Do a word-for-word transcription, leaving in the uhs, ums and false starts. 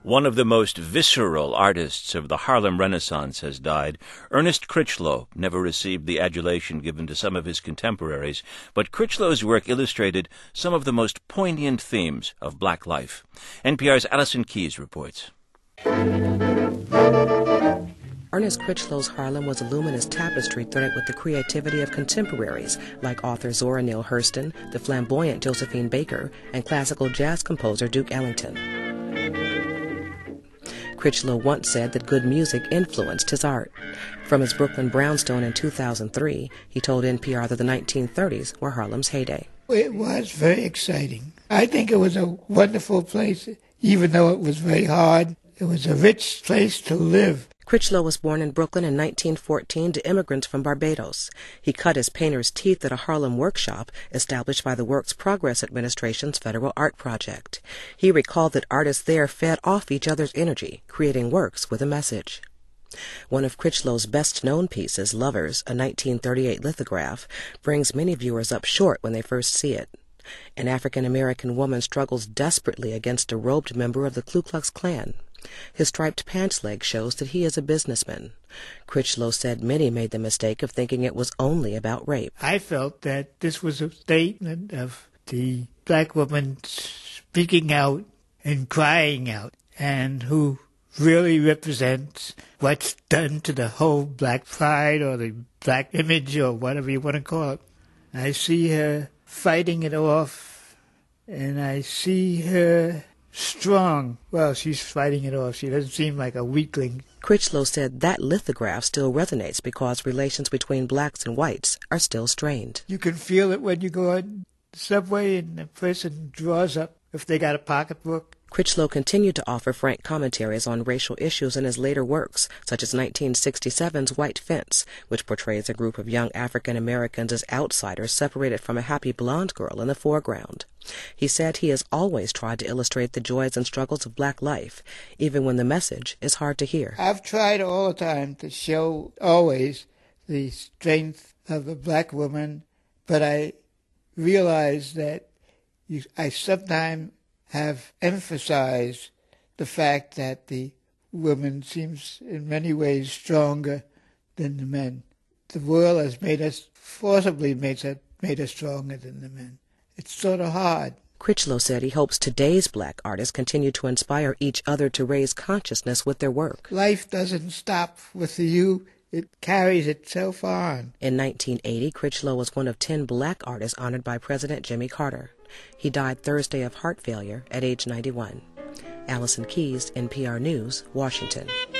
One of the most visceral artists of the Harlem Renaissance has died. Ernest Critchlow never received the adulation given to some of his contemporaries, but Critchlow's work illustrated some of the most poignant themes of black life. N P R's Allison Keyes reports. Ernest Critchlow's Harlem was a luminous tapestry threaded with the creativity of contemporaries like author Zora Neale Hurston, the flamboyant Josephine Baker, and classical jazz composer Duke Ellington. Critchlow once said that good music influenced his art. From his Brooklyn brownstone in two thousand three, he told N P R that the nineteen thirties were Harlem's heyday. It was very exciting. I think it was a wonderful place, even though it was very hard. It was a rich place to live. Critchlow was born in Brooklyn in nineteen fourteen to immigrants from Barbados. He cut his painter's teeth at a Harlem workshop established by the Works Progress Administration's Federal Art Project. He recalled that artists there fed off each other's energy, creating works with a message. One of Critchlow's best-known pieces, Lovers, a nineteen thirty-eight lithograph, brings many viewers up short when they first see it. An African-American woman struggles desperately against a robed member of the Ku Klux Klan. His striped pants leg shows that he is a businessman. Critchlow said many made the mistake of thinking it was only about rape. I felt that this was a statement of the black woman speaking out and crying out, and who really represents what's done to the whole black pride or the black image or whatever you want to call it. I see her fighting it off, and I see her strong. Well, she's fighting it off. She doesn't seem like a weakling. Critchlow said that lithograph still resonates because relations between blacks and whites are still strained. You can feel it when you go on the subway and the person draws up if they got a pocketbook. Critchlow continued to offer frank commentaries on racial issues in his later works, such as nineteen sixty-seven's White Fence, which portrays a group of young African Americans as outsiders separated from a happy blonde girl in the foreground. He said he has always tried to illustrate the joys and struggles of black life, even when the message is hard to hear. I've tried all the time to show always the strength of a black woman, but I realize that you, I sometimes have emphasized the fact that the woman seems in many ways stronger than the men. The world has made us, forcibly made us, made us stronger than the men. It's sort of hard. Critchlow said he hopes today's black artists continue to inspire each other to raise consciousness with their work. Life doesn't stop with you. It carries itself on. In nineteen eighty, Critchlow was one of ten black artists honored by President Jimmy Carter. He died Thursday of heart failure at age ninety-one. Allison Keyes, N P R News, Washington.